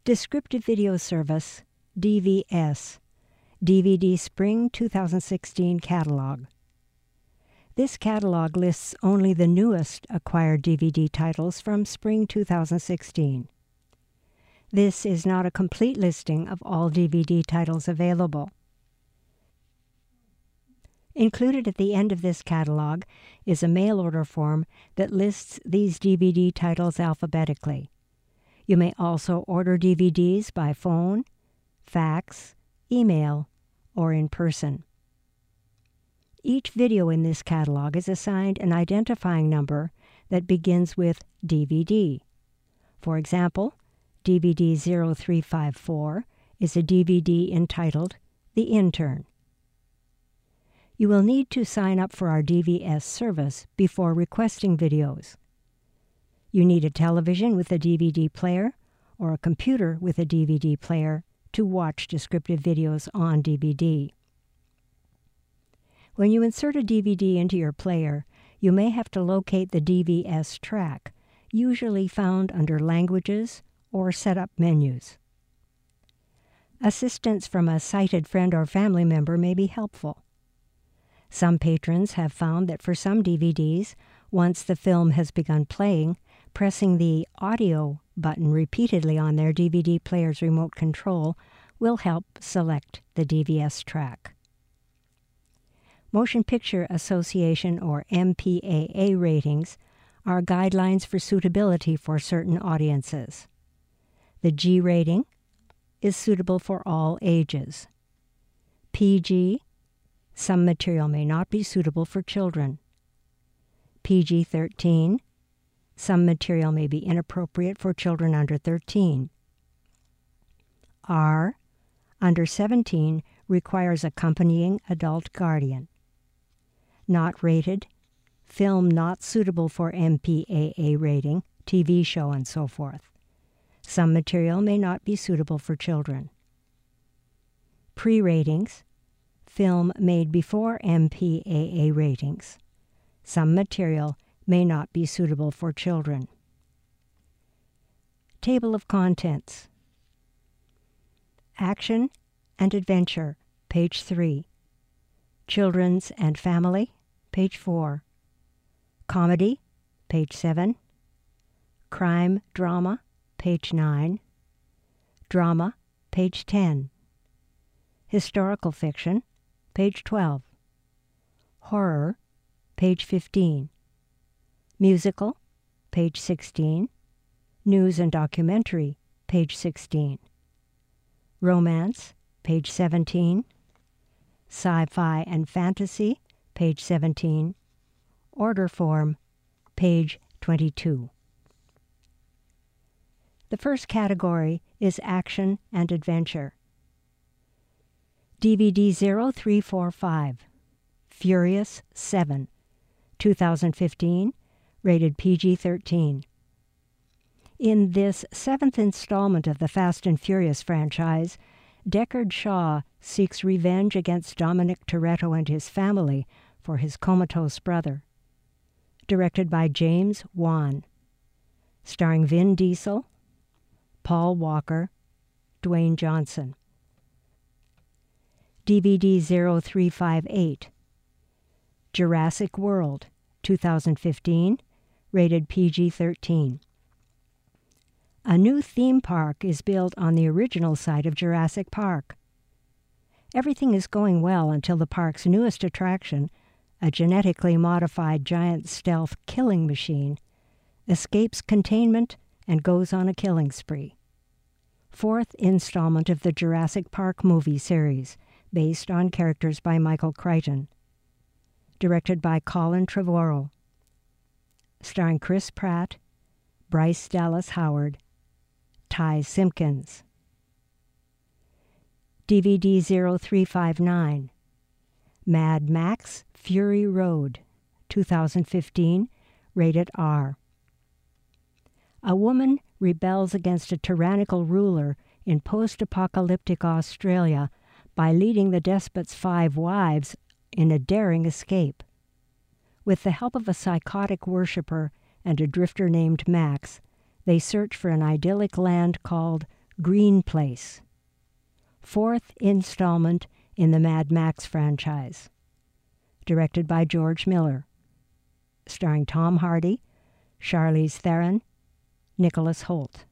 Descriptive Video Service, DVS, DVD Spring 2016 Catalog. This catalog lists only the newest acquired DVD titles from Spring 2016. This is not a complete listing of all DVD titles available. Included at the end of this catalog is a mail order form that lists these DVD titles alphabetically. You may also order DVDs by phone, fax, email, or in person. Each video in this catalog is assigned an identifying number that begins with DVD. For example, DVD 0354 is a DVD entitled The Intern. You will need to sign up for our DVS service before requesting videos. You need a television with a DVD player or a computer with a DVD player to watch descriptive videos on DVD. When you insert a DVD into your player, you may have to locate the DVS track, usually found under Languages or Setup menus. Assistance from a sighted friend or family member may be helpful. Some patrons have found that for some DVDs, once the film has begun playing, pressing the Audio button repeatedly on their DVD player's remote control will help select the DVS track. Motion Picture Association or MPAA ratings are guidelines for suitability for certain audiences. The G rating is suitable for all ages. PG, some material may not be suitable for children. PG-13, some material may be inappropriate for children under 13. R, under 17, requires accompanying adult guardian. Not rated, film not suitable for MPAA rating, TV show, and so forth. Some material may not be suitable for children. Pre-ratings, film made before MPAA ratings. Some material may not be suitable for children. Table of Contents. Action and Adventure, page 3. Children's and Family, page 4. Comedy, page 7. Crime Drama, page 9. Drama, page 10. Historical Fiction, page 12. Horror, page 15. Musical, page 16. News and Documentary, page 16. Romance, page 17. Sci-Fi and Fantasy, page 17. Order Form, page 22. The first category is Action and Adventure. DVD 0345, Furious 7, 2015, rated PG-13. In this seventh installment of the Fast and Furious franchise, Deckard Shaw seeks revenge against Dominic Toretto and his family for his comatose brother. Directed by James Wan. Starring Vin Diesel, Paul Walker, Dwayne Johnson. DVD 0358, Jurassic World, 2015, rated PG-13. A new theme park is built on the original site of Jurassic Park. Everything is going well until the park's newest attraction, a genetically modified giant stealth killing machine, escapes containment and goes on a killing spree. Fourth installment of the Jurassic Park movie series, based on characters by Michael Crichton. Directed by Colin Trevorrow. Starring Chris Pratt, Bryce Dallas Howard, Ty Simpkins. DVD 0359, Mad Max Fury Road, 2015, rated R. A woman rebels against a tyrannical ruler in post-apocalyptic Australia by leading the despot's 5 wives in a daring escape. With the help of a psychotic worshipper and a drifter named Max, they search for an idyllic land called Green Place, fourth installment in the Mad Max franchise, directed by George Miller, starring Tom Hardy, Charlize Theron, Nicholas Hoult.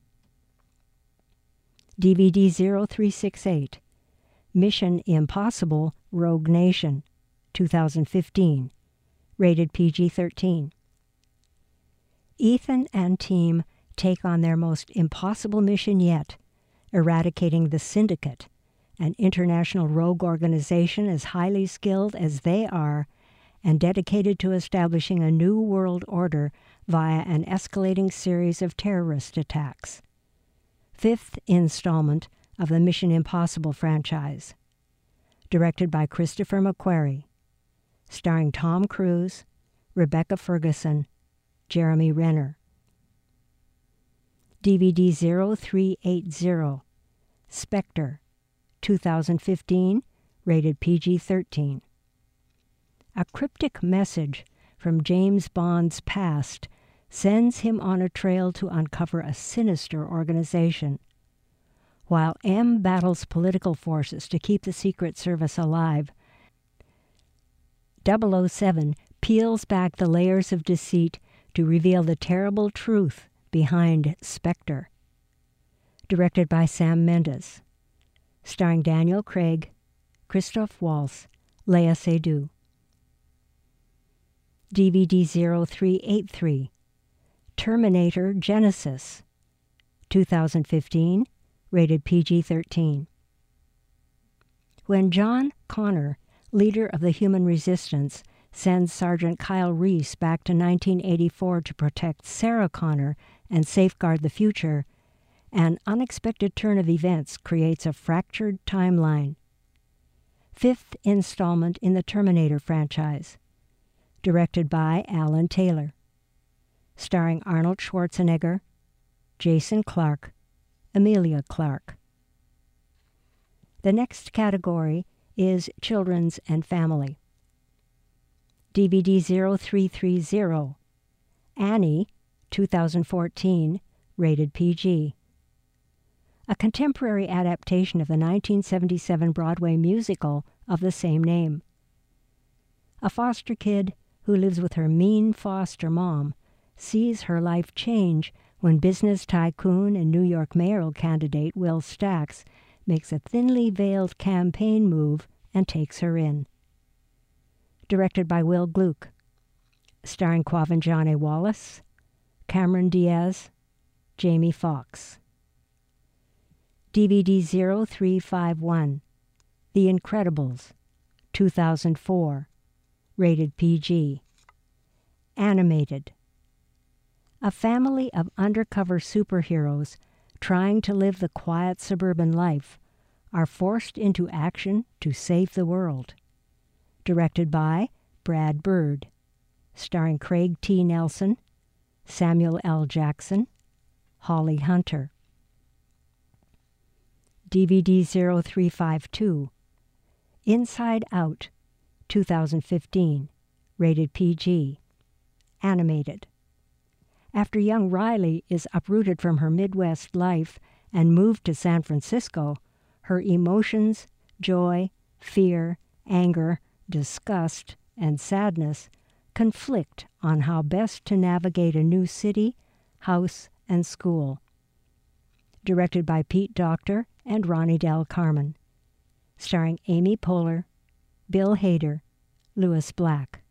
DVD 0368, Mission Impossible Rogue Nation, 2015, rated PG-13. Ethan and team take on their most impossible mission yet, eradicating the Syndicate, an international rogue organization as highly skilled as they are and dedicated to establishing a new world order via an escalating series of terrorist attacks. Fifth installment of the Mission Impossible franchise, directed by Christopher McQuarrie, starring Tom Cruise, Rebecca Ferguson, Jeremy Renner. DVD 0380, Spectre, 2015, rated PG-13. A cryptic message from James Bond's past sends him on a trail to uncover a sinister organization. While M battles political forces to keep the Secret Service alive, 007 peels back the layers of deceit to reveal the terrible truth behind Spectre. Directed by Sam Mendes, starring Daniel Craig, Christoph Waltz, Léa Seydoux. DVD 0383, Terminator Genisys, 2015, rated PG-13. When John Connor, leader of the Human Resistance, sends Sergeant Kyle Reese back to 1984 to protect Sarah Connor and safeguard the future, an unexpected turn of events creates a fractured timeline. Fifth installment in the Terminator franchise, directed by Alan Taylor, starring Arnold Schwarzenegger, Jason Clarke, Emilia Clarke. The next category is Children's and Family. DVD 0330, Annie, 2014, rated PG. A contemporary adaptation of the 1977 Broadway musical of the same name. A foster kid who lives with her mean foster mom sees her life change when business tycoon and New York mayoral candidate Will Stacks makes a thinly veiled campaign move and takes her in. Directed by Will Gluck, starring Quvenzhané Wallis, Cameron Diaz, Jamie Foxx. DVD 0351, The Incredibles, 2004, rated PG. Animated. A family of undercover superheroes trying to live the quiet suburban life are forced into action to save the world. Directed by Brad Bird, starring Craig T. Nelson, Samuel L. Jackson, Holly Hunter. DVD 0352, Inside Out, 2015, rated PG. Animated. After young Riley is uprooted from her Midwest life and moved to San Francisco, her emotions, joy, fear, anger, disgust, and sadness conflict on how best to navigate a new city, house, and school. Directed by Pete Docter and Ronnie Del Carmen, starring Amy Poehler, Bill Hader, Louis Black.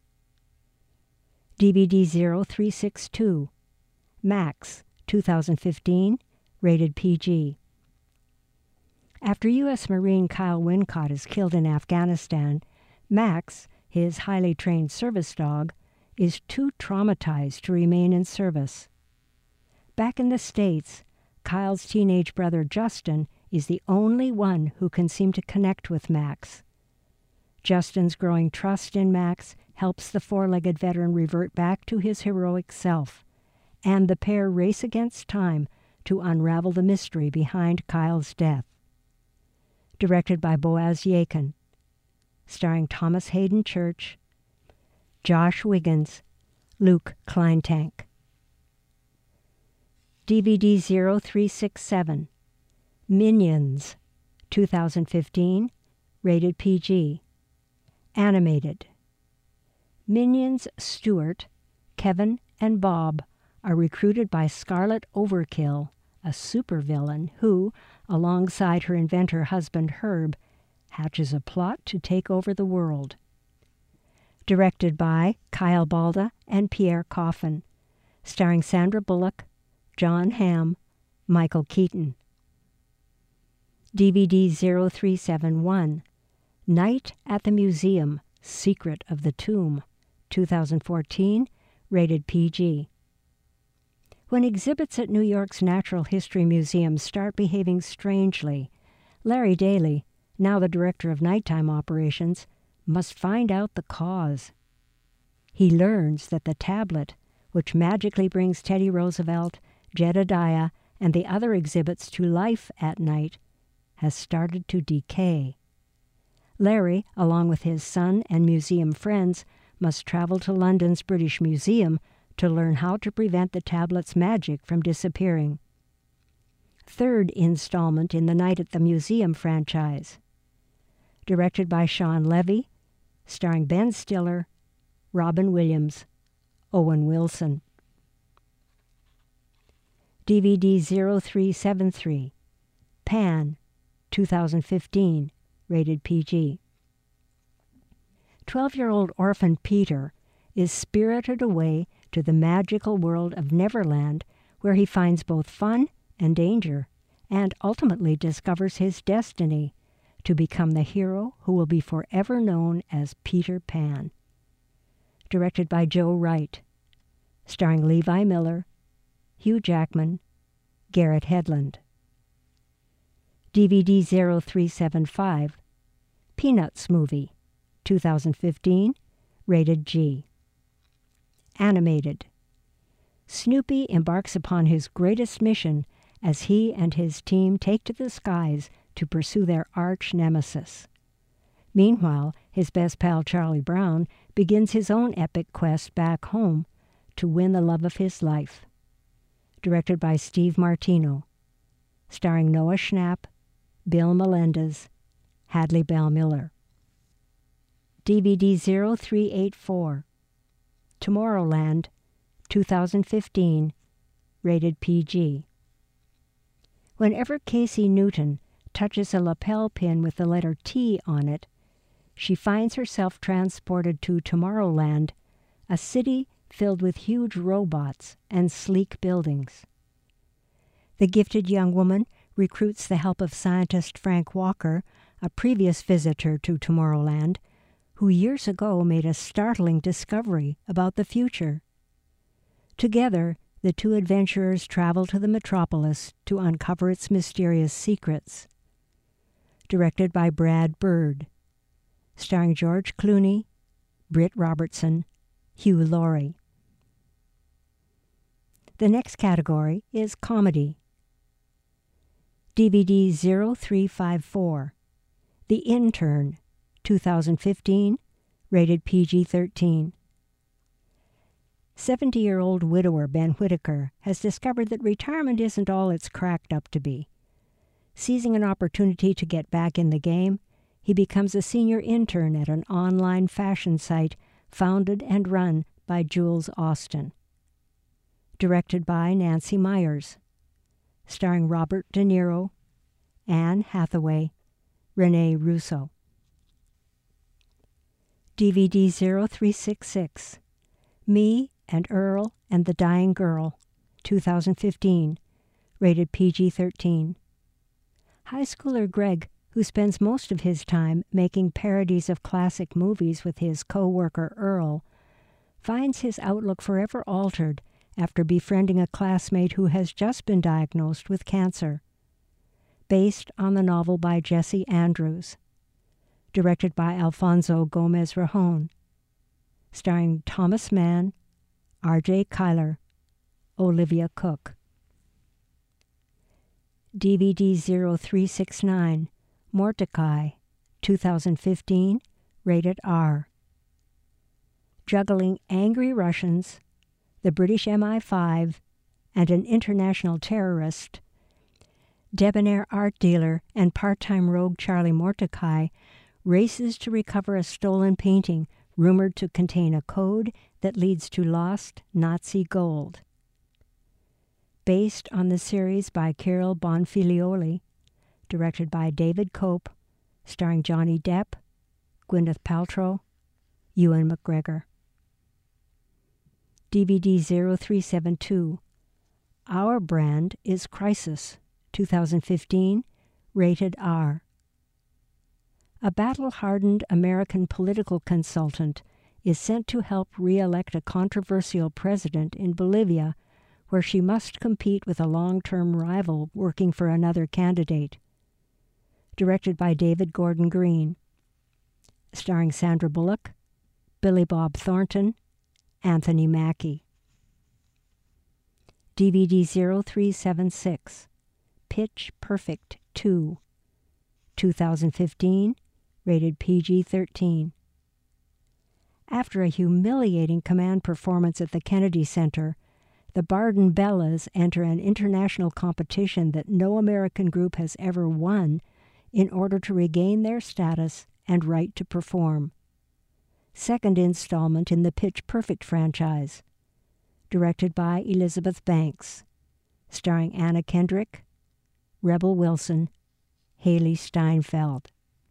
DVD 0362, Max, 2015, rated PG. After U.S. Marine Kyle Wincott is killed in Afghanistan, Max, his highly trained service dog, is too traumatized to remain in service. Back in the States, Kyle's teenage brother Justin is the only one who can seem to connect with Max. Justin's growing trust in Max helps the four-legged veteran revert back to his heroic self, and the pair race against time to unravel the mystery behind Kyle's death. Directed by Boaz Yakin, starring Thomas Hayden Church, Josh Wiggins, Luke Kleintank. DVD 0367, Minions, 2015, rated PG. Animated. Minions Stuart, Kevin, and Bob are recruited by Scarlet Overkill, a supervillain who, alongside her inventor husband Herb, hatches a plot to take over the world. Directed by Kyle Balda and Pierre Coffin, starring Sandra Bullock, John Hamm, Michael Keaton. DVD 0371, Night at the Museum, Secret of the Tomb, 2014, rated PG. When exhibits at New York's Natural History Museum start behaving strangely, Larry Daly, now the director of nighttime operations, must find out the cause. He learns that the tablet, which magically brings Teddy Roosevelt, Jedediah, and the other exhibits to life at night, has started to decay. Larry, along with his son and museum friends, must travel to London's British Museum to learn how to prevent the tablet's magic from disappearing. Third installment in the Night at the Museum franchise. Directed by Sean Levy, starring Ben Stiller, Robin Williams, Owen Wilson. DVD 0373, Pan, 2015, rated PG. 12-year-old orphan Peter is spirited away to the magical world of Neverland, where he finds both fun and danger, and ultimately discovers his destiny to become the hero who will be forever known as Peter Pan. Directed by Joe Wright, starring Levi Miller, Hugh Jackman, Garrett Hedlund. DVD 0375, Peanuts Movie, 2015, rated G. Animated. Snoopy embarks upon his greatest mission as he and his team take to the skies to pursue their arch nemesis. Meanwhile, his best pal Charlie Brown begins his own epic quest back home to win the love of his life. Directed by Steve Martino, starring Noah Schnapp, Bill Melendez, Hadley Bell Miller. DVD 0384, Tomorrowland, 2015, rated PG. Whenever Casey Newton touches a lapel pin with the letter T on it, she finds herself transported to Tomorrowland, a city filled with huge robots and sleek buildings. The gifted young woman recruits the help of scientist Frank Walker, a previous visitor to Tomorrowland, who years ago made a startling discovery about the future. Together, the two adventurers travel to the metropolis to uncover its mysterious secrets. Directed by Brad Bird, starring George Clooney, Britt Robertson, Hugh Laurie. The next category is comedy. DVD 0354, The Intern, 2015, rated PG-13. 70-year-old widower Ben Whitaker has discovered that retirement isn't all it's cracked up to be. Seizing an opportunity to get back in the game, he becomes a senior intern at an online fashion site founded and run by Jules Austin. Directed by Nancy Myers, starring Robert De Niro, Anne Hathaway, Rene Russo. DVD 0366, Me and Earl and the Dying Girl, 2015, rated PG-13. High schooler Greg, who spends most of his time making parodies of classic movies with his co-worker Earl, finds his outlook forever altered after befriending a classmate who has just been diagnosed with cancer. Based on the novel by Jesse Andrews. Directed by Alfonso Gomez-Rejon. Starring Thomas Mann, R.J. Kyler, Olivia Cook. DVD 0369, Mordecai, 2015, rated R. Juggling angry Russians, the British MI5, and an international terrorist, debonair art dealer and part-time rogue Charlie Mordecai races to recover a stolen painting rumored to contain a code that leads to lost Nazi gold. Based on the series by Kirill Bonfilioli, directed by David Cope, starring Johnny Depp, Gwyneth Paltrow, Ewan McGregor. DVD 0372, Our Brand is Crisis, 2015, rated R. A battle-hardened American political consultant is sent to help re-elect a controversial president in Bolivia, where she must compete with a long-term rival working for another candidate. Directed by David Gordon Green. Starring Sandra Bullock, Billy Bob Thornton, Anthony Mackie. DVD 0376, Pitch Perfect 2, 2015, rated PG-13. After a humiliating command performance at the Kennedy Center, the Barden Bellas enter an international competition that no American group has ever won in order to regain their status and right to perform. Second installment in the Pitch Perfect franchise, directed by Elizabeth Banks, starring Anna Kendrick, Rebel Wilson, Haley Steinfeld.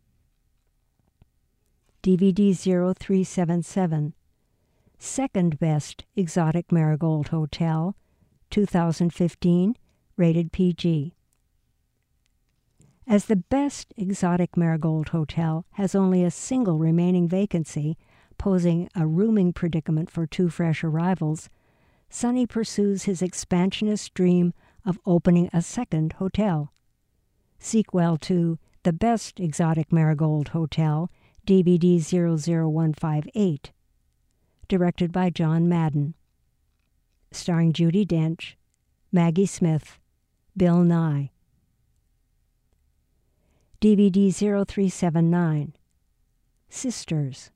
DVD 0377, Second Best Exotic Marigold Hotel, 2015, rated PG. As the Best Exotic Marigold Hotel has only a single remaining vacancy, posing a rooming predicament for two fresh arrivals, Sonny pursues his expansionist dream of opening a second hotel. Sequel to The Best Exotic Marigold Hotel, DVD 00158, directed by John Madden. Starring Judi Dench, Maggie Smith, Bill Nye. DVD 0379, Sisters,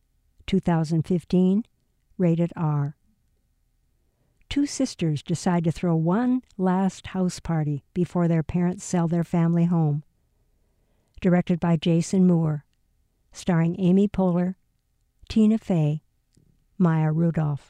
2015, rated R. Two sisters decide to throw one last house party before their parents sell their family home. Directed by Jason Moore, starring Amy Poehler, Tina Fey, Maya Rudolph.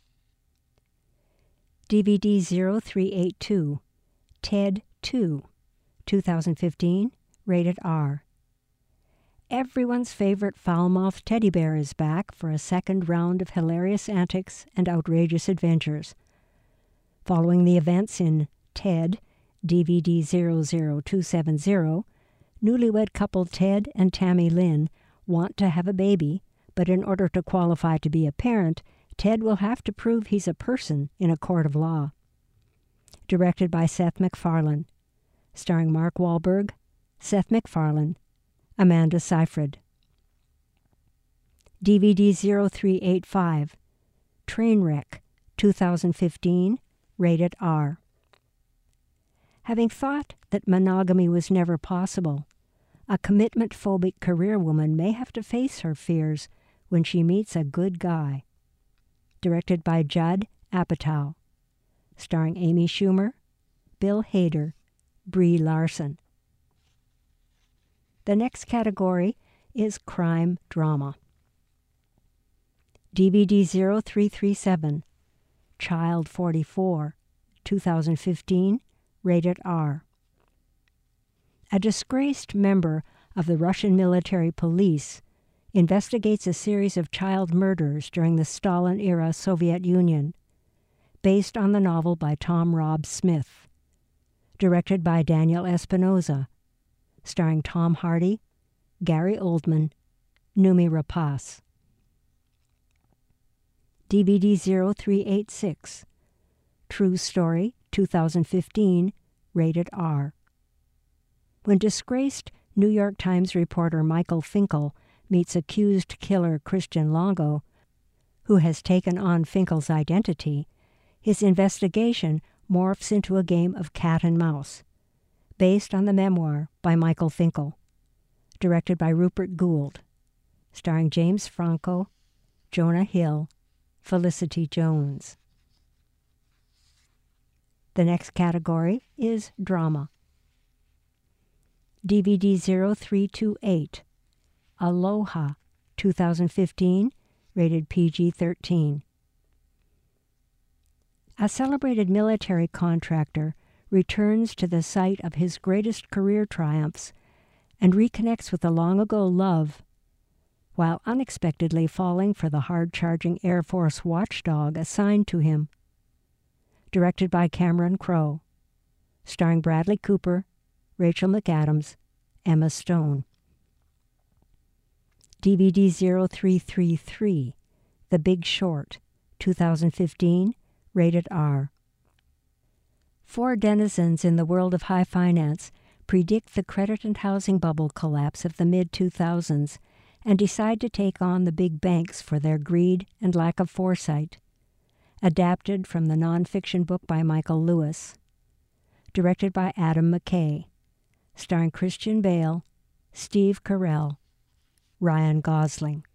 DVD 0382, Ted 2, 2015, rated R. Everyone's favorite foul-mouthed teddy bear is back for a second round of hilarious antics and outrageous adventures. Following the events in Ted, DVD 00270, newlywed couple Ted and Tammy Lynn want to have a baby, but in order to qualify to be a parent, Ted will have to prove he's a person in a court of law. Directed by Seth MacFarlane, starring Mark Wahlberg, Seth MacFarlane, Amanda Seyfried. DVD 0385, Trainwreck, 2015, rated R. Having thought that monogamy was never possible, a commitment-phobic career woman may have to face her fears when she meets a good guy. Directed by Judd Apatow, starring Amy Schumer, Bill Hader, Brie Larson. The next category is crime drama. DVD 0337, Child 44, 2015, rated R. A disgraced member of the Russian military police investigates a series of child murders during the Stalin-era Soviet Union, based on the novel by Tom Robb Smith. Directed by Daniel Espinosa, starring Tom Hardy, Gary Oldman, Noomi Rapace. DVD 0386, True Story, 2015, rated R. When disgraced New York Times reporter Michael Finkel meets accused killer Christian Longo, who has taken on Finkel's identity, his investigation morphs into a game of cat and mouse, based on the memoir by Michael Finkel, directed by Rupert Gould, starring James Franco, Jonah Hill, Felicity Jones. The next category is drama. DVD 0328, Aloha, 2015, rated PG-13. A celebrated military contractor returns to the site of his greatest career triumphs and reconnects with a long-ago love, while unexpectedly falling for the hard-charging Air Force watchdog assigned to him. Directed by Cameron Crowe. Starring Bradley Cooper, Rachel McAdams, Emma Stone. DVD 0333, The Big Short, 2015, rated R. Four denizens in the world of high finance predict the credit and housing bubble collapse of the mid-2000s and decide to take on the big banks for their greed and lack of foresight. Adapted from the nonfiction book by Michael Lewis. Directed by Adam McKay. Starring Christian Bale, Steve Carell, Ryan Gosling.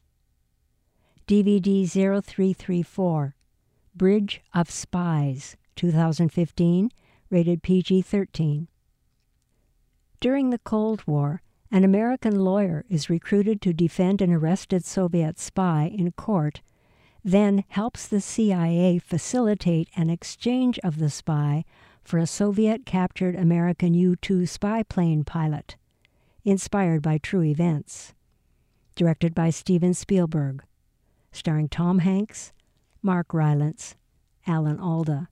DVD 0334, Bridge of Spies, 2015, rated PG-13. During the Cold War, an American lawyer is recruited to defend an arrested Soviet spy in court, then helps the CIA facilitate an exchange of the spy for a Soviet-captured American U-2 spy plane pilot, inspired by true events. Directed by Steven Spielberg. Starring Tom Hanks, Mark Rylance, Alan Alda.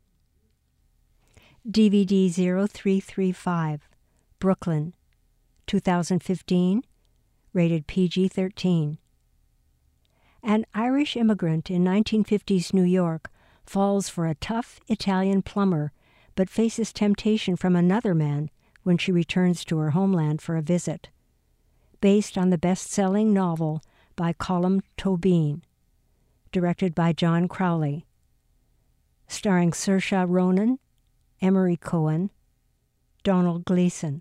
DVD 0335, Brooklyn, 2015, rated PG-13. An Irish immigrant in 1950s New York falls for a tough Italian plumber but faces temptation from another man when she returns to her homeland for a visit. Based on the best-selling novel by Colm Tóibín. Directed by John Crowley. Starring Saoirse Ronan, Emery Cohen, Donald Gleason.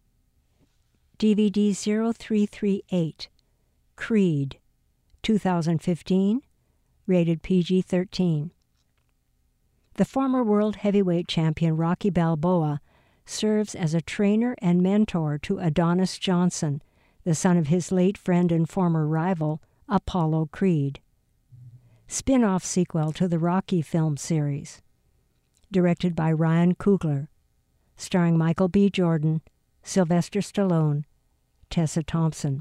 DVD 0338, Creed, 2015, rated PG-13. The former world heavyweight champion Rocky Balboa serves as a trainer and mentor to Adonis Johnson, the son of his late friend and former rival, Apollo Creed. Spin-off sequel to the Rocky film series. Directed by Ryan Coogler. Starring Michael B. Jordan, Sylvester Stallone, Tessa Thompson.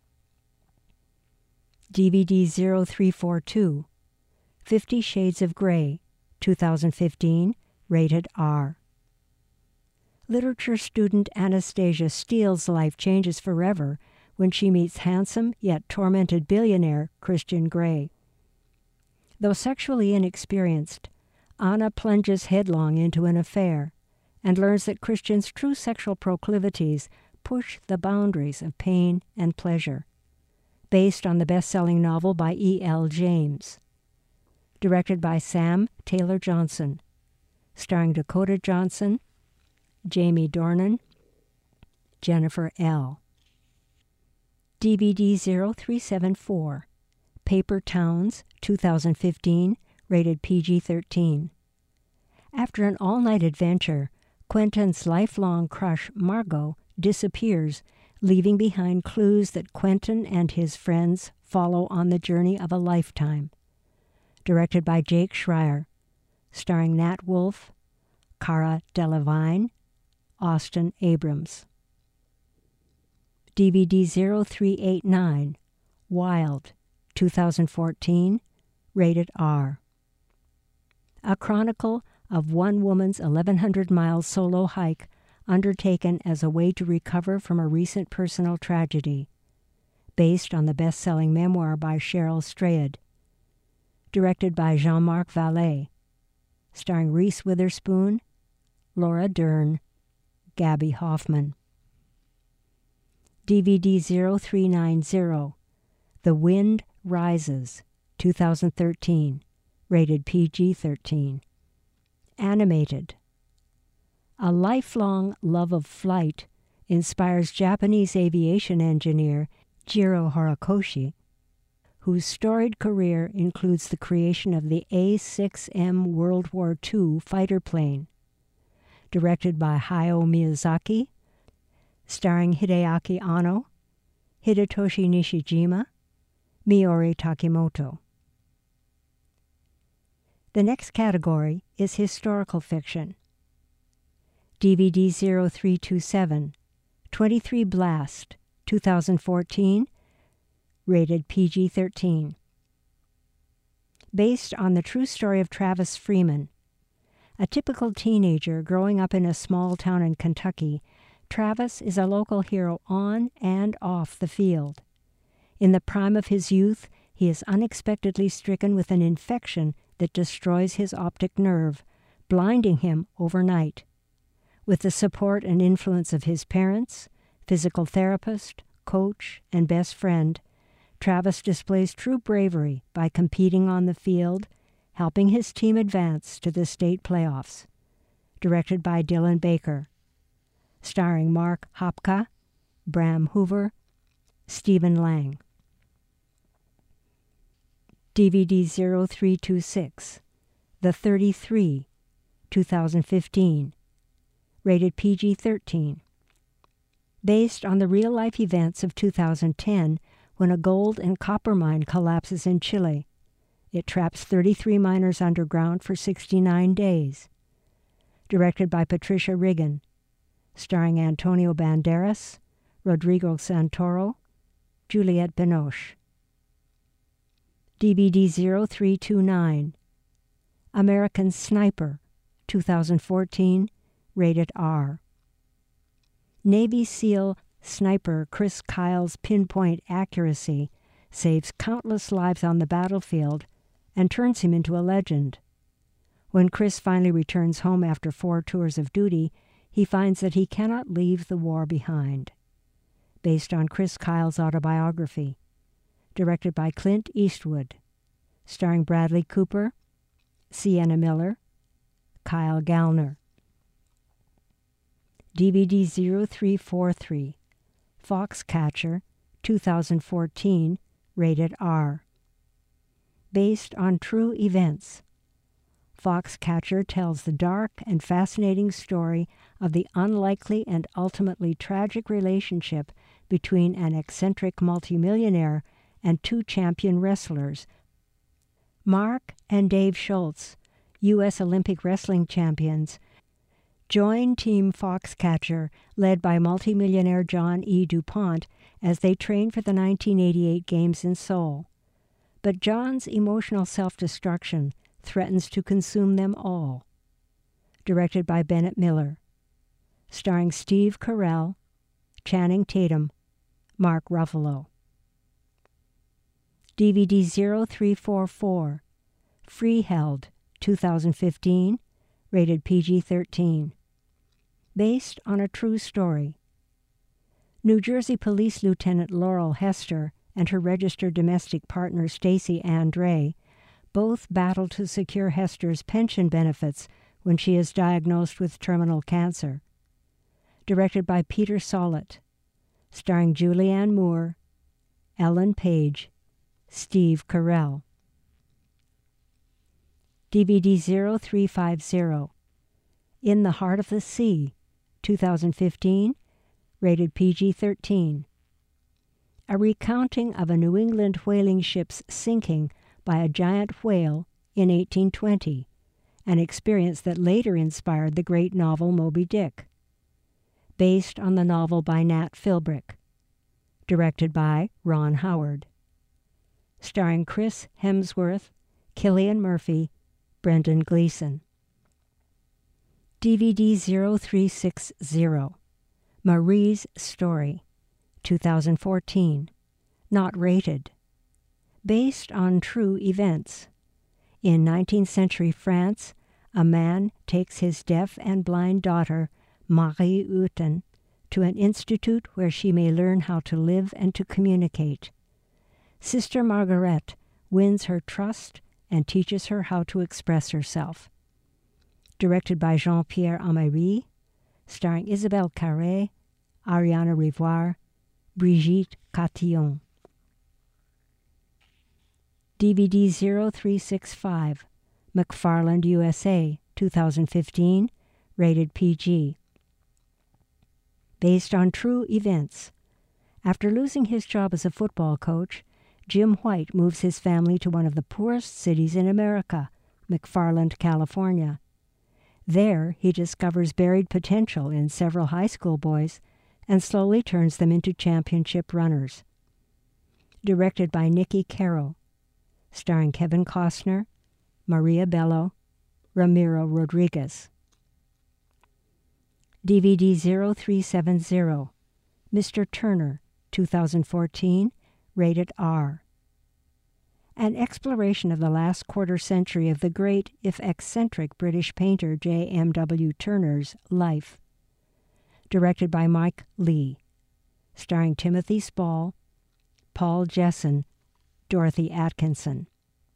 DVD 0342, 50 Shades of Grey, 2015, rated R. Literature student Anastasia Steele's life changes forever when she meets handsome yet tormented billionaire Christian Grey. Though sexually inexperienced, Anna plunges headlong into an affair and learns that Christian's true sexual proclivities push the boundaries of pain and pleasure. Based on the best-selling novel by E.L. James. Directed by Sam Taylor Johnson. Starring Dakota Johnson, Jamie Dornan, Jennifer L. DVD 0374, Paper Towns, 2015, rated PG-13. After an all-night adventure, Quentin's lifelong crush, Margot, disappears, leaving behind clues that Quentin and his friends follow on the journey of a lifetime. Directed by Jake Schreier. Starring Nat Wolff, Cara Delevingne, Austin Abrams. DVD 0389, Wild, 2014, rated R. A chronicle of one woman's 1,100-mile solo hike undertaken as a way to recover from a recent personal tragedy, based on the best-selling memoir by Cheryl Strayed. Directed by Jean-Marc Vallée. Starring Reese Witherspoon, Laura Dern, Gabby Hoffman. DVD 0390, The Wind Rises, 2013, rated PG-13. Animated. A lifelong love of flight inspires Japanese aviation engineer Jiro Horikoshi, whose storied career includes the creation of the A-6M World War II fighter plane. Directed by Hayao Miyazaki, starring Hideaki Anno, Hidetoshi Nishijima, Miori Takimoto. The next category is historical fiction. DVD 0327, 23 Blast, 2014, rated PG-13. Based on the true story of Travis Freeman. A typical teenager growing up in a small town in Kentucky, Travis is a local hero on and off the field. In the prime of his youth, he is unexpectedly stricken with an infection that destroys his optic nerve, blinding him overnight. With the support and influence of his parents, physical therapist, coach, and best friend, Travis displays true bravery by competing on the field, helping his team advance to the state playoffs. Directed by Dylan Baker. Starring Mark Hopka, Bram Hoover, Stephen Lang. DVD 0326, The 33, 2015, rated PG-13. Based on the real-life events of 2010 when a gold and copper mine collapses in Chile. It traps 33 miners underground for 69 days. Directed by Patricia Riggin. Starring Antonio Banderas, Rodrigo Santoro, Juliette Binoche. DVD 0329, American Sniper, 2014, rated R. Navy SEAL sniper Chris Kyle's pinpoint accuracy saves countless lives on the battlefield and turns him into a legend. When Chris finally returns home after 4 tours of duty, he finds that he cannot leave the war behind. Based on Chris Kyle's autobiography. Directed by Clint Eastwood. Starring Bradley Cooper, Sienna Miller, Kyle Gallner. DVD 0343, Foxcatcher, 2014, rated R. Based on true events. Foxcatcher tells the dark and fascinating story of the unlikely and ultimately tragic relationship between an eccentric multimillionaire and 2 champion wrestlers, Mark and Dave Schultz, U.S. Olympic wrestling champions, join Team Foxcatcher, led by multimillionaire John E. DuPont, as they train for the 1988 Games in Seoul. But John's emotional self-destruction threatens to consume them all. Directed by Bennett Miller. Starring Steve Carell, Channing Tatum, Mark Ruffalo. DVD 0344, Freeheld, 2015, rated PG-13. Based on a true story. New Jersey Police Lieutenant Laurel Hester and her registered domestic partner Stacey Andre both battle to secure Hester's pension benefits when she is diagnosed with terminal cancer. Directed by Peter Sollett. Starring Julianne Moore, Ellen Page, Steve Carell. DVD 0350, In the Heart of the Sea, 2015, rated PG-13. A recounting of a New England whaling ship's sinking by a giant whale in 1820, an experience that later inspired the great novel Moby Dick. Based on the novel by Nat Philbrick. Directed by Ron Howard. Starring Chris Hemsworth, Cillian Murphy, Brendan Gleeson. DVD 0360, Marie's Story, 2014, not rated. Based on true events. In 19th century France, a man takes his deaf and blind daughter, Marie Uten, to an institute where she may learn how to live and to communicate. Sister Margaret wins her trust and teaches her how to express herself. Directed by Jean-Pierre Améry, starring Isabelle Carré, Ariana Rivoire, Brigitte Cotillon. DVD 0365, McFarland USA, 2015, rated PG. based on true events. After losing his job as a football coach, Jim White moves his family to one of the poorest cities in America, McFarland, California. There, he discovers buried potential in several high school boys and slowly turns them into championship runners. Directed by Nikki Caro, starring Kevin Costner, Maria Bello, Ramiro Rodriguez. DVD 0370, Mr. Turner, 2014, rated R. An exploration of the last quarter century of the great, if eccentric, British painter J.M.W. Turner's life. Directed by Mike Lee, starring Timothy Spall, Paul Jessen, Dorothy Atkinson.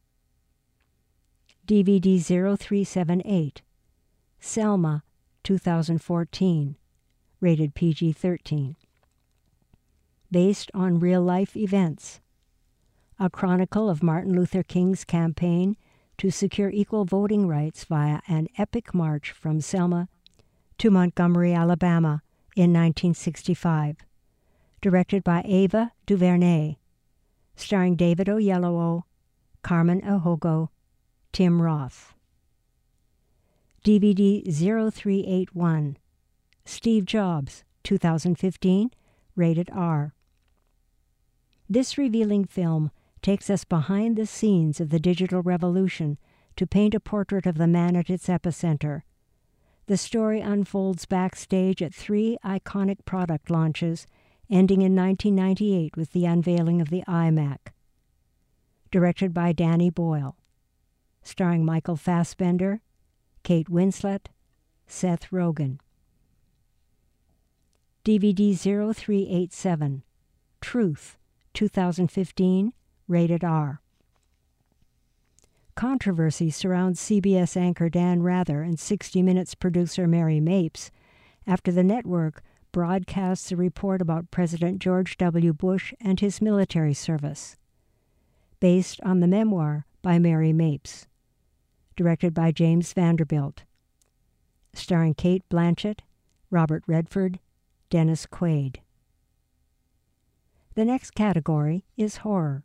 DVD 0378, Selma, 2014, rated PG-13. Based on real-life events. A chronicle of Martin Luther King's campaign to secure equal voting rights via an epic march from Selma to Montgomery, Alabama in 1965. Directed by Ava DuVernay. Starring David Oyelowo, Carmen Ejogo, Tim Roth. DVD 0381, Steve Jobs, 2015, rated R. This revealing film takes us behind the scenes of the digital revolution to paint a portrait of the man at its epicenter. The story unfolds backstage at 3 iconic product launches, ending in 1998 with the unveiling of the iMac. Directed by Danny Boyle. Starring Michael Fassbender, Kate Winslet, Seth Rogen. DVD 0387, Truth, 2015, rated R. Controversy surrounds CBS anchor Dan Rather and 60 Minutes producer Mary Mapes after the network broadcasts a report about President George W. Bush and his military service. Based on the memoir by Mary Mapes. Directed by James Vanderbilt. Starring Cate Blanchett, Robert Redford, Dennis Quaid. The next category is horror.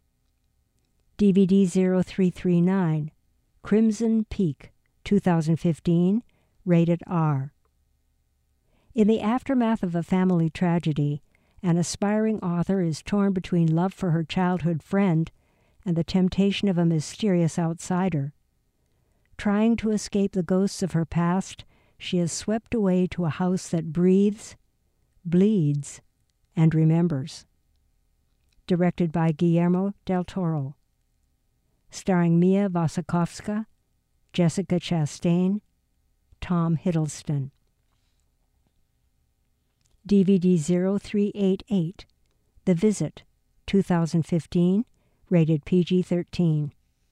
DVD 0339, Crimson Peak, 2015, rated R. In the aftermath of a family tragedy, an aspiring author is torn between love for her childhood friend and the temptation of a mysterious outsider. Trying to escape the ghosts of her past, she is swept away to a house that breathes, bleeds, and remembers. Directed by Guillermo del Toro. Starring Mia Wasikowska, Jessica Chastain, Tom Hiddleston. DVD 0388, The Visit, 2015, rated PG-13.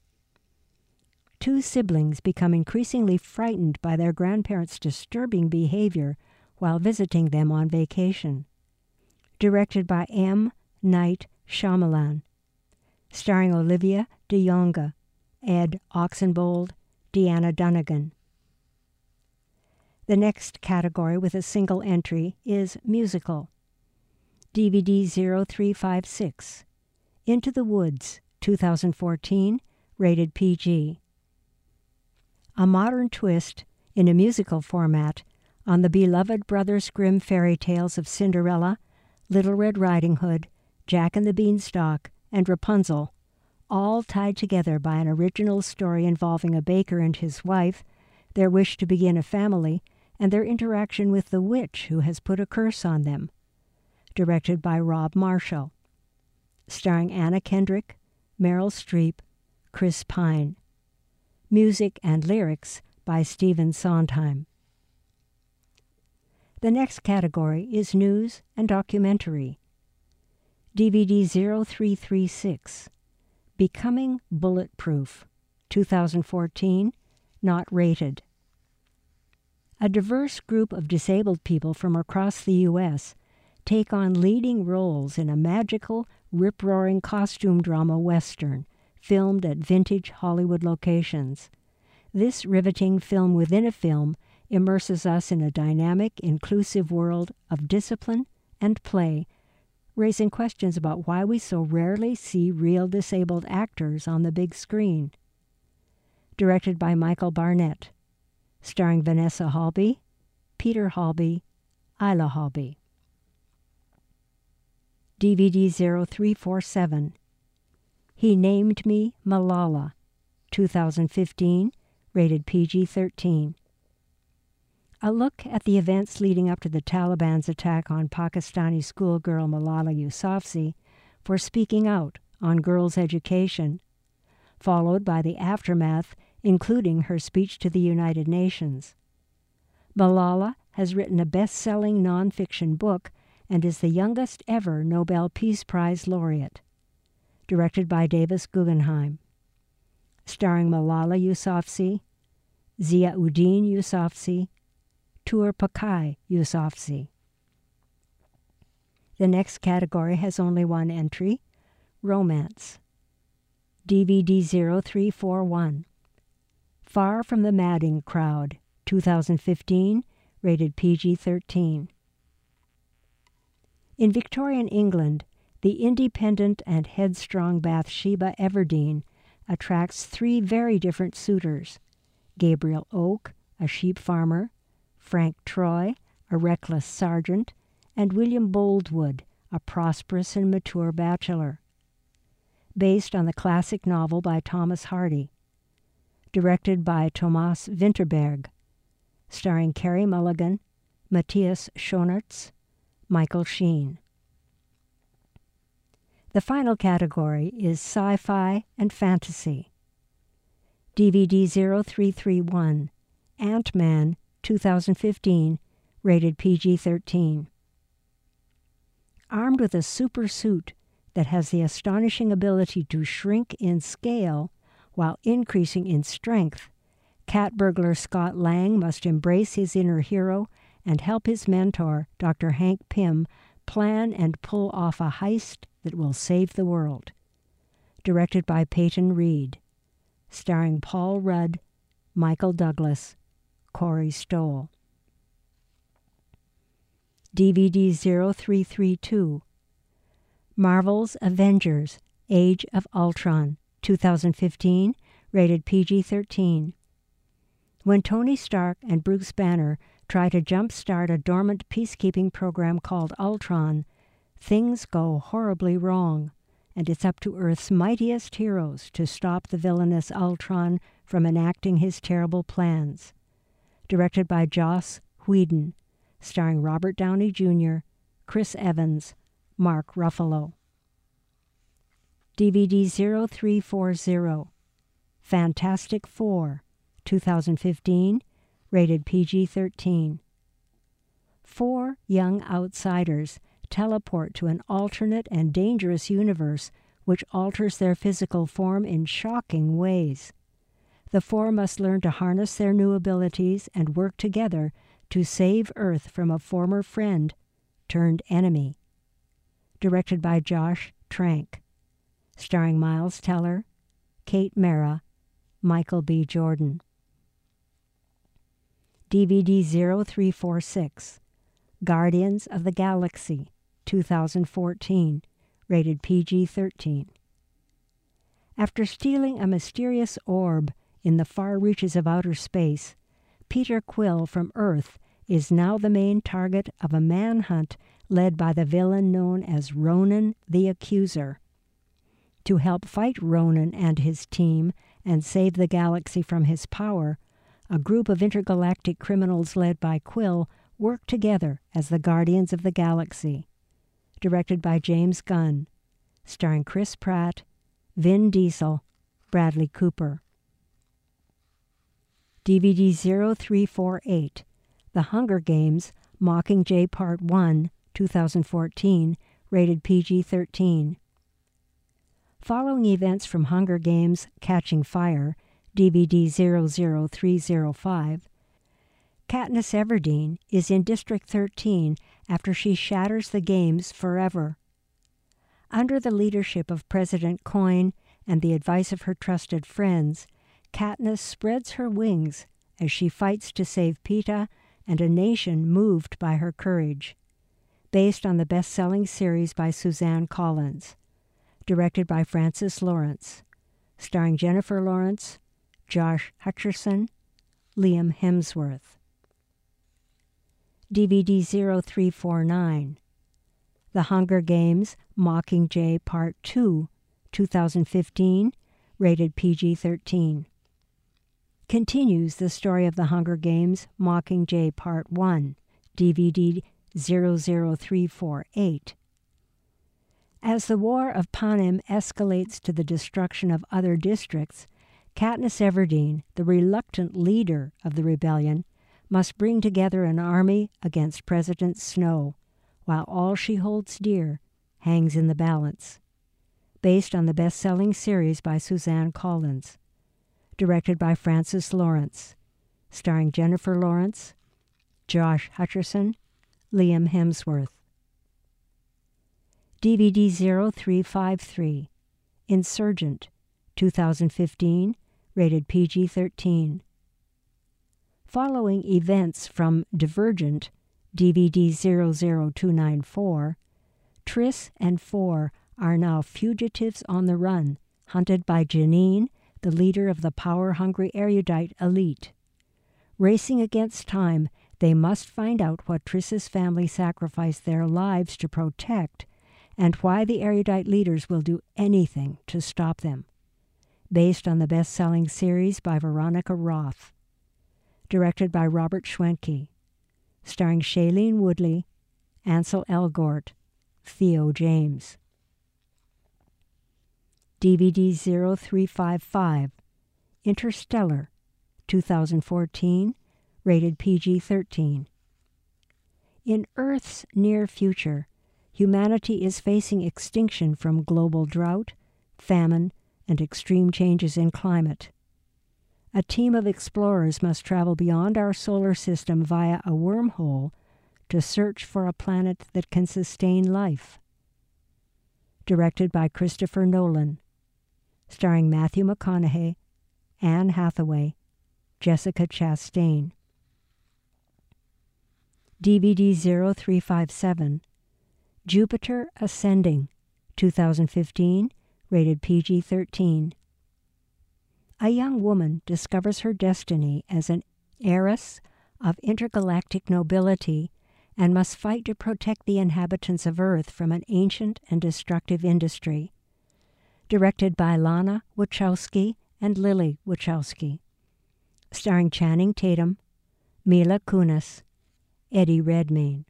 2 siblings become increasingly frightened by their grandparents' disturbing behavior while visiting them on vacation. Directed by M. Night Shyamalan. Starring Olivia de Jonge, Ed Oxenbould, Deanna Dunnigan. The next category with a single entry is musical. DVD 0356, Into the Woods, 2014, rated PG. A modern twist in a musical format on the beloved Brothers Grimm fairy tales of Cinderella, Little Red Riding Hood, Jack and the Beanstalk, and Rapunzel, all tied together by an original story involving a baker and his wife, their wish to begin a family, and their interaction with the witch who has put a curse on them. Directed by Rob Marshall. Starring Anna Kendrick, Meryl Streep, Chris Pine. Music and lyrics by Stephen Sondheim. The next category is news and documentary. DVD 0336, Becoming Bulletproof, 2014, not rated. A diverse group of disabled people from across the U.S. take on leading roles in a magical, rip-roaring costume drama western filmed at vintage Hollywood locations. This riveting film within a film immerses us in a dynamic, inclusive world of discipline and play, raising questions about why we so rarely see real disabled actors on the big screen. Directed by Michael Barnett, starring Vanessa Halby, Peter Halby, Isla Halby. DVD 0347, He Named Me Malala, 2015, rated PG-13. A look at the events leading up to the Taliban's attack on Pakistani schoolgirl Malala Yousafzai for speaking out on girls' education, followed by the aftermath, including her speech to the United Nations. Malala has written a best-selling nonfiction book and is the youngest ever Nobel Peace Prize laureate. Directed by Davis Guggenheim. Starring Malala Yousafzai, Ziauddin Yousafzai, Tur Pakai Yousafzai. The next category has only one entry, Romance. DVD 0341, Far from the Madding Crowd, 2015, rated PG-13. In Victorian England, the independent and headstrong Bathsheba Everdeen attracts three very different suitors: Gabriel Oak, a sheep farmer, Frank Troy, a reckless sergeant, and William Boldwood, a prosperous and mature bachelor. Based on the classic novel by Thomas Hardy. Directed by Thomas Vinterberg. Starring Carey Mulligan, Matthias Schoenaerts, Michael Sheen. The final category is Sci-Fi and Fantasy. DVD 0331, Ant-Man, 2015, rated PG-13. Armed with a super suit that has the astonishing ability to shrink in scale while increasing in strength, cat burglar Scott Lang must embrace his inner hero and help his mentor, Dr. Hank Pym, plan and pull off a heist that will save the world. Directed by Peyton Reed. Starring Paul Rudd, Michael Douglas, Corey Stoll. DVD 0332, Marvel's Avengers, Age of Ultron, 2015, rated PG-13. When Tony Stark and Bruce Banner try to jumpstart a dormant peacekeeping program called Ultron, things go horribly wrong, and it's up to Earth's mightiest heroes to stop the villainous Ultron from enacting his terrible plans. Directed by Joss Whedon, starring Robert Downey Jr., Chris Evans, Mark Ruffalo. DVD 0340, Fantastic Four, 2015, rated PG-13. Four young outsiders teleport to an alternate and dangerous universe which alters their physical form in shocking ways. The four must learn to harness their new abilities and work together to save Earth from a former friend turned enemy. Directed by Josh Trank. Starring Miles Teller, Kate Mara, Michael B. Jordan. DVD 0346, Guardians of the Galaxy, 2014, rated PG-13. After stealing a mysterious orb in the far reaches of outer space, Peter Quill from Earth is now the main target of a manhunt led by the villain known as Ronan the Accuser. To help fight Ronan and his team and save the galaxy from his power, a group of intergalactic criminals led by Quill work together as the Guardians of the Galaxy. Directed by James Gunn, starring Chris Pratt, Vin Diesel, Bradley Cooper. DVD 0348, The Hunger Games, Mockingjay Part 1, 2014, rated PG-13. Following events from Hunger Games Catching Fire, DVD 00305, Katniss Everdeen is in District 13 after she shatters the games forever. Under the leadership of President Coin and the advice of her trusted friends, Katniss spreads her wings as she fights to save PETA and a nation moved by her courage. Based on the best-selling series by Suzanne Collins. Directed by Francis Lawrence. Starring Jennifer Lawrence, Josh Hutcherson, Liam Hemsworth. DVD 0349. The Hunger Games: Mockingjay Part 2, 2015, rated PG-13. Continues the story of The Hunger Games: Mockingjay Part 1, DVD 00348. As the War of Panem escalates to the destruction of other districts, Katniss Everdeen, the reluctant leader of the rebellion, must bring together an army against President Snow, while all she holds dear hangs in the balance. Based on the best-selling series by Suzanne Collins. Directed by Francis Lawrence. Starring Jennifer Lawrence, Josh Hutcherson, Liam Hemsworth. DVD 0353. Insurgent, 2015, rated PG-13. Following events from Divergent, DVD 00294, Triss and Four are now fugitives on the run, hunted by Janine, the leader of the power-hungry erudite elite. Racing against time, they must find out what Triss's family sacrificed their lives to protect, and why the erudite leaders will do anything to stop them. Based on the best-selling series by Veronica Roth. Directed by Robert Schwenke. Starring Shailene Woodley, Ansel Elgort, Theo James. DVD 0355. Interstellar, 2014, rated PG-13. In Earth's near future, humanity is facing extinction from global drought, famine, and extreme changes in climate. A team of explorers must travel beyond our solar system via a wormhole to search for a planet that can sustain life. Directed by Christopher Nolan. Starring Matthew McConaughey, Anne Hathaway, Jessica Chastain. DVD 0357. Jupiter Ascending, 2015, rated PG-13. A young woman discovers her destiny as an heiress of intergalactic nobility and must fight to protect the inhabitants of Earth from an ancient and destructive industry. Directed by Lana Wachowski and Lily Wachowski. Starring Channing Tatum, Mila Kunis, Eddie Redmayne.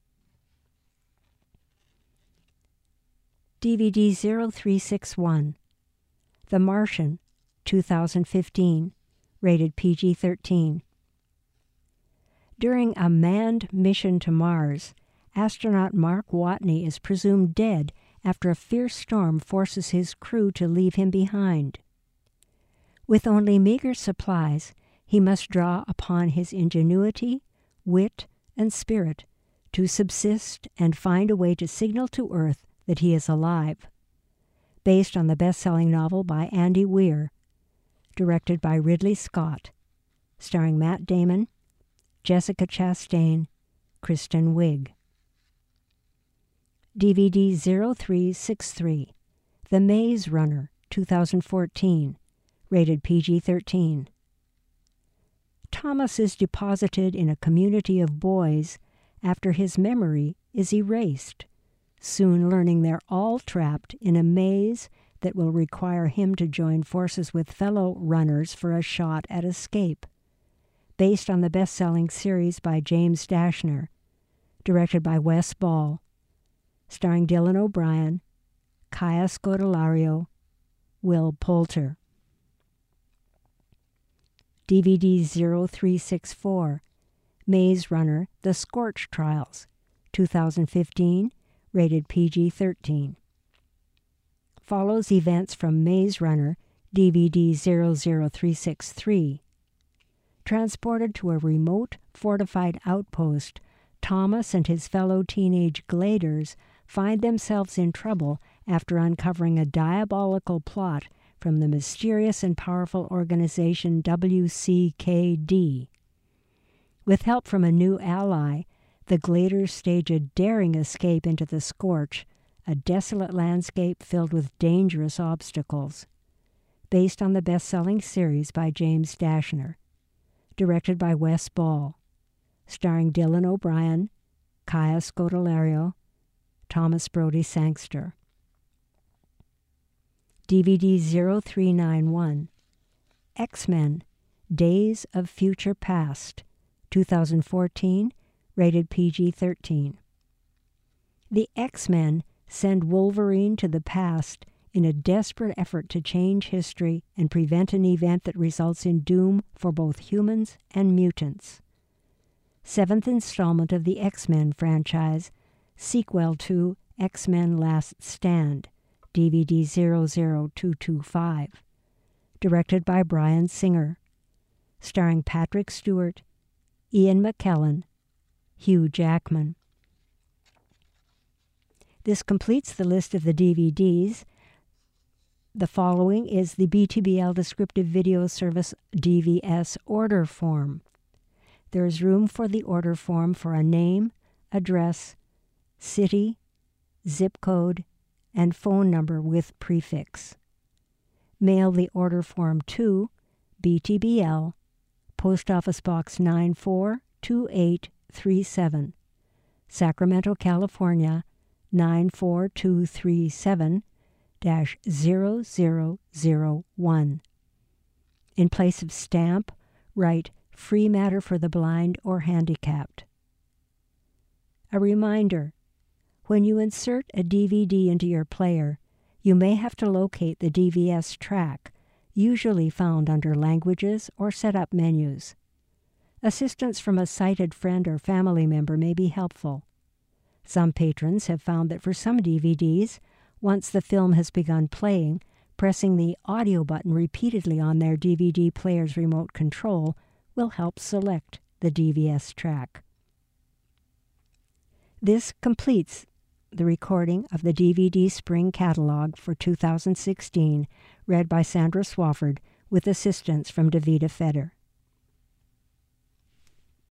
DVD 0361. The Martian, 2015, rated PG-13. During a manned mission to Mars, astronaut Mark Watney is presumed dead after a fierce storm forces his crew to leave him behind. With only meager supplies, he must draw upon his ingenuity, wit, and spirit to subsist and find a way to signal to Earth that he is alive. Based on the best-selling novel by Andy Weir. Directed by Ridley Scott. Starring Matt Damon, Jessica Chastain, Kristen Wiig. DVD 0363. The Maze Runner, 2014, rated PG-13. Thomas is deposited in a community of boys after his memory is erased, soon learning they're all trapped in a maze that will require him to join forces with fellow runners for a shot at escape. Based on the best-selling series by James Dashner. Directed by Wes Ball. Starring Dylan O'Brien, Kaya Scodelario, Will Poulter. DVD 0364. Maze Runner: The Scorch Trials, 2015, rated PG-13. Follows events from Maze Runner, DVD 00363. Transported to a remote, fortified outpost, Thomas and his fellow teenage Gladers find themselves in trouble after uncovering a diabolical plot from the mysterious and powerful organization WCKD. With help from a new ally, the Gladers stage a daring escape into the Scorch, a desolate landscape filled with dangerous obstacles. Based on the best-selling series by James Dashner. Directed by Wes Ball. Starring Dylan O'Brien, Kaya Scodelario, Thomas Brody Sangster. DVD 0391, X-Men, Days of Future Past, 2014, rated PG-13. The X-Men send Wolverine to the past in a desperate effort to change history and prevent an event that results in doom for both humans and mutants. Seventh installment of the X-Men franchise, sequel to X-Men Last Stand, DVD 00225, directed by Bryan Singer, starring Patrick Stewart, Ian McKellen, Hugh Jackman. This completes the list of the DVDs. The following is the BTBL Descriptive Video Service DVS order form. There is room for the order form for a name, address, city, zip code, and phone number with prefix. Mail the order form to BTBL, Post Office Box 942837, Sacramento, California 94237-0001. In place of stamp, write Free Matter for the Blind or Handicapped. A reminder: when you insert a DVD into your player, you may have to locate the DVS track, usually found under Languages or Setup menus. Assistance from a sighted friend or family member may be helpful. Some patrons have found that for some DVDs, once the film has begun playing, pressing the audio button repeatedly on their DVD player's remote control will help select the DVS track. This completes the recording of the DVD Spring Catalog for 2016, read by Sandra Swafford with assistance from Davida Feder.